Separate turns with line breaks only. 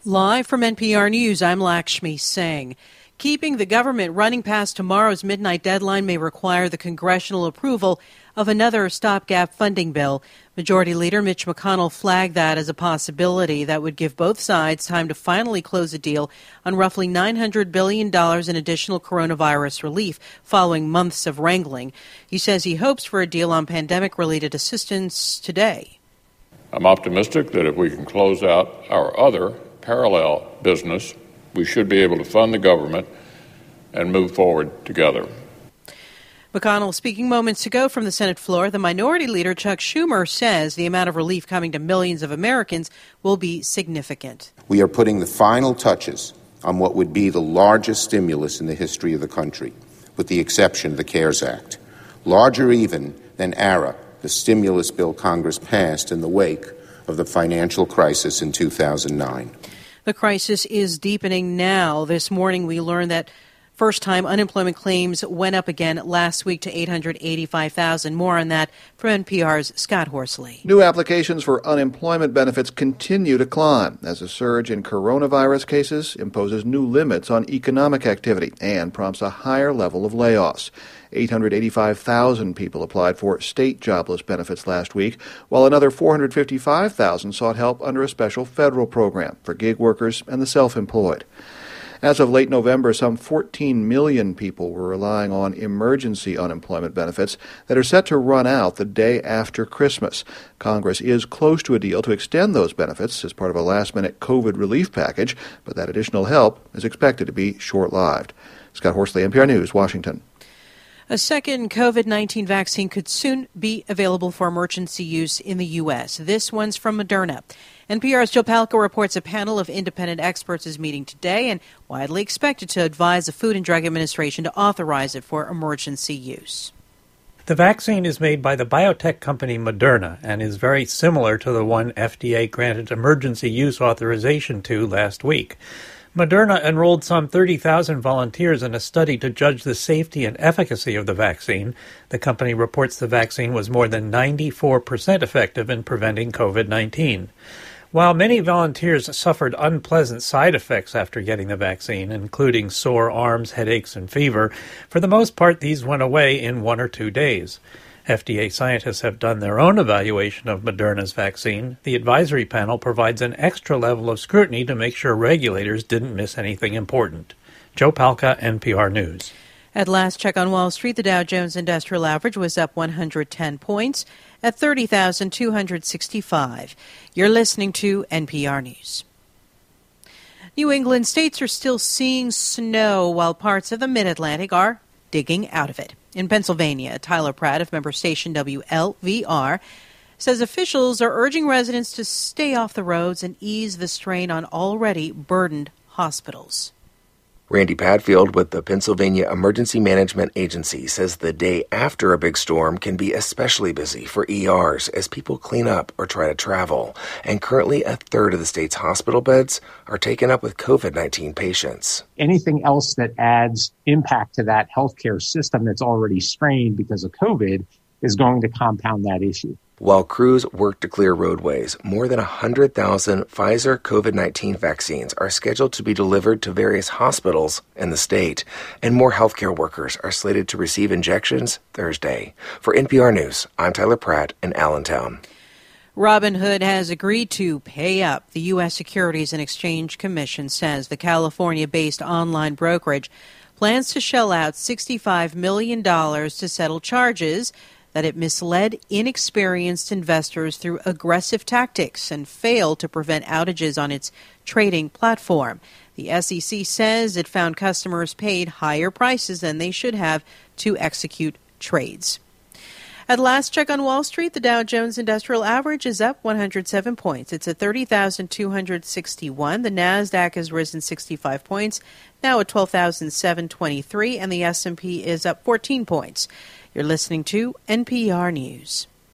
Live from NPR News, I'm Lakshmi Singh. Keeping the government running past tomorrow's midnight deadline may require the congressional approval of another stopgap funding bill. Majority Leader Mitch McConnell flagged that as a possibility that would give both sides time to finally close a deal on roughly $900 billion in additional coronavirus relief following months of wrangling. He says he hopes for a deal on pandemic-related assistance today.
I'm optimistic that if we can close out our other parallel business, we should be able to fund the government and move forward together.
McConnell speaking moments ago from the Senate floor. The Minority Leader, Chuck Schumer, says the amount of relief coming to millions of Americans will be significant.
We are putting the final touches on what would be the largest stimulus in the history of the country, with the exception of the CARES Act. Larger even than ARA, the stimulus bill Congress passed in the wake of the financial crisis in 2009.
The crisis is deepening now. This morning we learned that first-time unemployment claims went up again last week to 885,000. More on that from NPR's Scott Horsley.
New applications for unemployment benefits continue to climb as a surge in coronavirus cases imposes new limits on economic activity and prompts a higher level of layoffs. 885,000 people applied for state jobless benefits last week, while another 455,000 sought help under a special federal program for gig workers and the self-employed. As of late November, some 14 million people were relying on emergency unemployment benefits that are set to run out the day after Christmas. Congress is close to a deal to extend those benefits as part of a last-minute COVID relief package, but that additional help is expected to be short-lived. Scott Horsley, NPR News, Washington.
A second COVID-19 vaccine could soon be available for emergency use in the U.S. This one's from Moderna. NPR's Joe Palca reports a panel of independent experts is meeting today and widely expected to advise the Food and Drug Administration to authorize it for emergency use.
The vaccine is made by the biotech company Moderna and is very similar to the one FDA granted emergency use authorization to last week. Moderna enrolled some 30,000 volunteers in a study to judge the safety and efficacy of the vaccine. The company reports the vaccine was more than 94% effective in preventing COVID-19. While many volunteers suffered unpleasant side effects after getting the vaccine, including sore arms, headaches, and fever, for the most part these went away in 1 or 2 days. FDA scientists have done their own evaluation of Moderna's vaccine. The advisory panel provides an extra level of scrutiny to make sure regulators didn't miss anything important. Joe Palca, NPR News.
At last check on Wall Street, the Dow Jones Industrial Average was up 110 points at 30,265. You're listening to NPR News. New England states are still seeing snow while parts of the Mid-Atlantic are digging out of it. In Pennsylvania, Tyler Pratt of member station WLVR says officials are urging residents to stay off the roads and ease the strain on already burdened hospitals.
Randy Padfield with the Pennsylvania Emergency Management Agency says the day after a big storm can be especially busy for ERs as people clean up or try to travel. And currently a third of the state's hospital beds are taken up with COVID-19 patients.
Anything else that adds impact to that healthcare system that's already strained because of COVID is going to compound that issue.
While crews work to clear roadways, more than 100,000 Pfizer COVID-19 vaccines are scheduled to be delivered to various hospitals in the state, and more healthcare workers are slated to receive injections Thursday. For NPR News, I'm Tyler Pratt in Allentown.
Robinhood has agreed to pay up. The U.S. Securities and Exchange Commission says the California-based online brokerage plans to shell out $65 million to settle charges that it misled inexperienced investors through aggressive tactics and failed to prevent outages on its trading platform. The SEC says it found customers paid higher prices than they should have to execute trades. At last check on Wall Street, the Dow Jones Industrial Average is up 107 points. It's at 30,261. The Nasdaq has risen 65 points, now at 12,723, and the S&P is up 14 points. You're listening to NPR News.